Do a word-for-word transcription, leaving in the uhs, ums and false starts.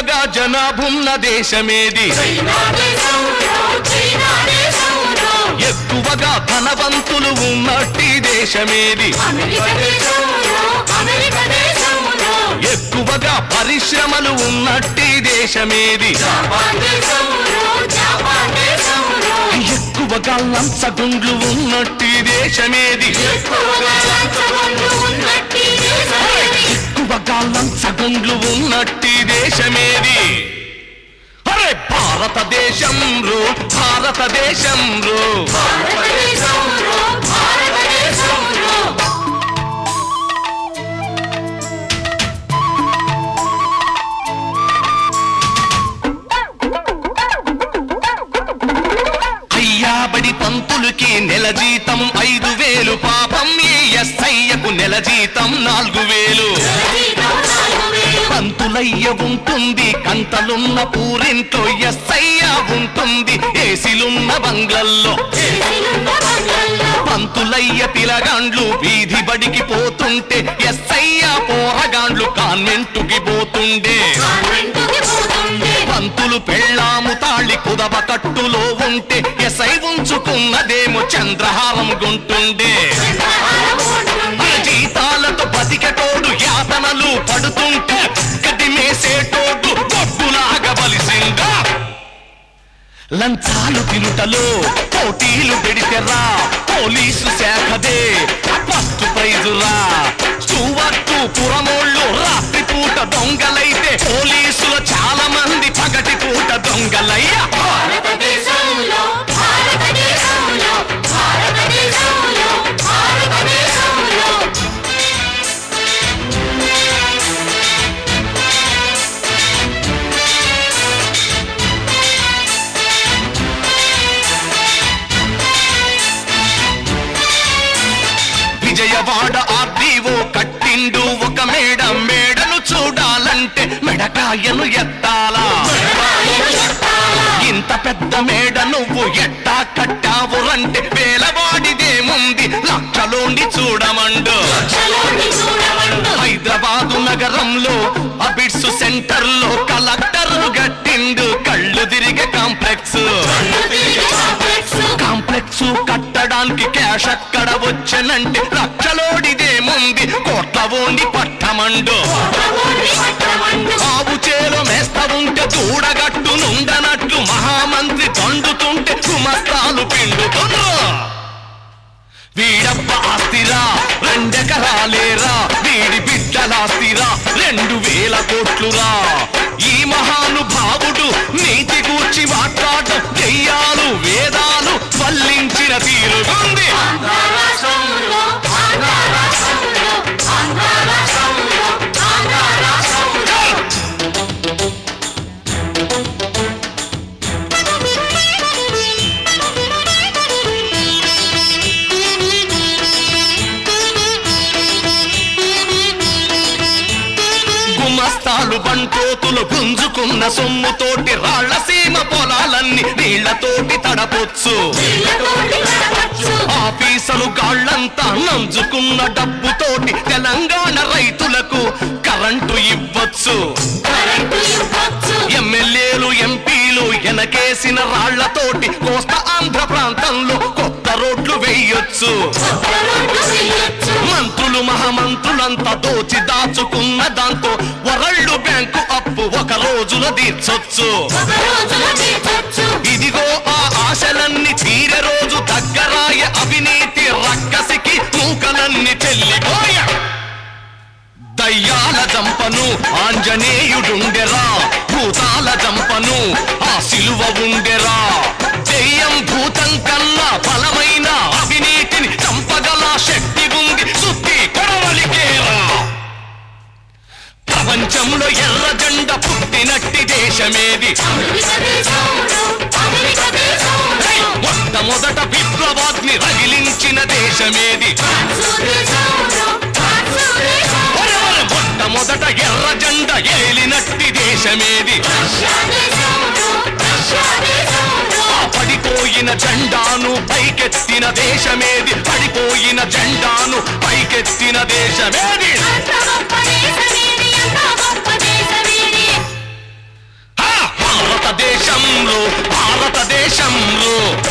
ఎక్కువగా జనాభున్న దేశమేది ఎక్కువగా ధనవంతులు ఉన్నట్టి దేశమేది ఎక్కువగా పరిశ్రమలు ఉన్నట్టి దేశమేది ఎక్కువగా లంచగొండ్లు ఉన్నట్టి దేశమేది ఎక్కువగా లంచగొండ్లు ఉన్నట్టి దేశమేది అరే భారతదేశం రో భారతదేశం రో అయ్యాబడి పంతులకి నెల జీతం ఐదు వేలు పాపం ఏ ఎస్ఐకు నెల జీతం నాలుగు వేలు పంతులయ్య ఉంటుంది కంతలున్న పూరింట్లో ఎస్ఐయ ఉంటుంది ఏసీలున్న బంగ్లల్లో పంతులయ్య పిలగాండ్లు వీధి బడికి పోతుంటే ఎస్ఐయ పోరగాండ్లు కాన్వెంటుకి పోతుండే పంతులు పెళ్ళాము తాళి కుదవ కట్టులో ఉంటే ఎస్ఐ ఉంచుకున్నదేమో చంద్రహారం గుంటుండే జీతాలతో బతికటోడు యాతనలు పడుతుంటే కదిమేసేటోడు బొబ్బులాగా బలిసిందా లంచాలు తినుటలో పోటీలు పెడితేరా పోలీసు శాఖదే ఫస్ట్ ప్రైజురా స్టూవర్టు పురమోళ్ళు రాత్రి పూట దొంగలైతే పోలీసులు చాలా మంది పగటి పూట దొంగలయ్యా భారతదేశంలో భారతదేశంలో భారతదేశంలో భారతదేశంలో విజయవాడ ఆర్డీఓ కట్టిండు ఒక మేడ మేడను చూడాలంటే మెడకాయను ఎత్తాలా ఇంత పెద్ద మేడ నువ్వు ఎట్టా కట్టావురంటే వేలవాడిదేముంది లక్షలోండి చూడమండు హైదరాబాదు నగరంలో అబిడ్స్ సెంటర్ లో కలెక్టర్ గట్టిండు కళ్ళు తిరిగే కాంప్లెక్స్ కాంప్లెక్స్ కట్టడానికి క్యాష్ అక్కడ వచ్చనంటే లక్షలోడిదేముంది కోట్లవోండి పట్టమండు ఆవు చేలో మేస్తా ఉంటే చూడగట్టు నుండనట్లు మహామంత్రి దండుతుంటే గుమస్తాలు పిండుతున్నా వీడప్ప ఆస్తిరా రెండెకరాలేరా వీడి బిడ్డలాస్తిరా రెండు వేల కోట్లురా ఈ మహానుభావుడు నీతి గూర్చి మాట్లాడటం దెయ్యాలు వేదాలు వల్లించిన తీరుగుంది గుమస్తాలు బంటోతులు గుంజుకున్న సొమ్ముతోటి రాళ్ల సీమ పొలాలన్నీ నీళ్లతోటి తడపొచ్చు ఆఫీసులు గాళ్లంతా నంజుకున్న డబ్బుతోటి తెలంగాణ రైతులకు కరెంటు ఇవ్వచ్చు ఎమ్మెల్యేలు ఎంపీలు ఎనకేసిన రాళ్లతోటి కోస్తా ఆంధ్ర ప్రాంతంలో కొత్త రోడ్లు వేయొచ్చు మంత్రులు మహామంత్రులంతా దోచి దాచుకున్న దాంతో వరల్డ్ బ్యాంకు అప్పు ఒక రోజులో తీర్చొచ్చు ఇదిగో ఆ ఆశలన్నీ తీరే రోజు దగ్గరాయ అవినీతి రక్కసికి మూకలన్నీ చెల్లిపోయ దయ్యాల జంపను ఆంజనేయుడుండెరా భూతాల జంపను ఆ సిలువ ఉండెరా దెయ్యం భూతం కన్నా బలమైన అవినీతిని చంపగల శక్తి ఉంది సుత్తి కొడవలికేరా ప్రపంచంలో ఎర్ర జెండ పుట్టినట్టి దేశమేది మొట్టమొదట విప్లవాగ్ని రగిలించిన దేశమేది మొట్టమొదట ఎర్ర జెండ ఏలినట్టి దేశమేది పడిపోయిన జెండాను పైకెత్తిన దేశమేది పడిపోయిన జెండాను పైకెత్తిన దేశమేది దేశంలో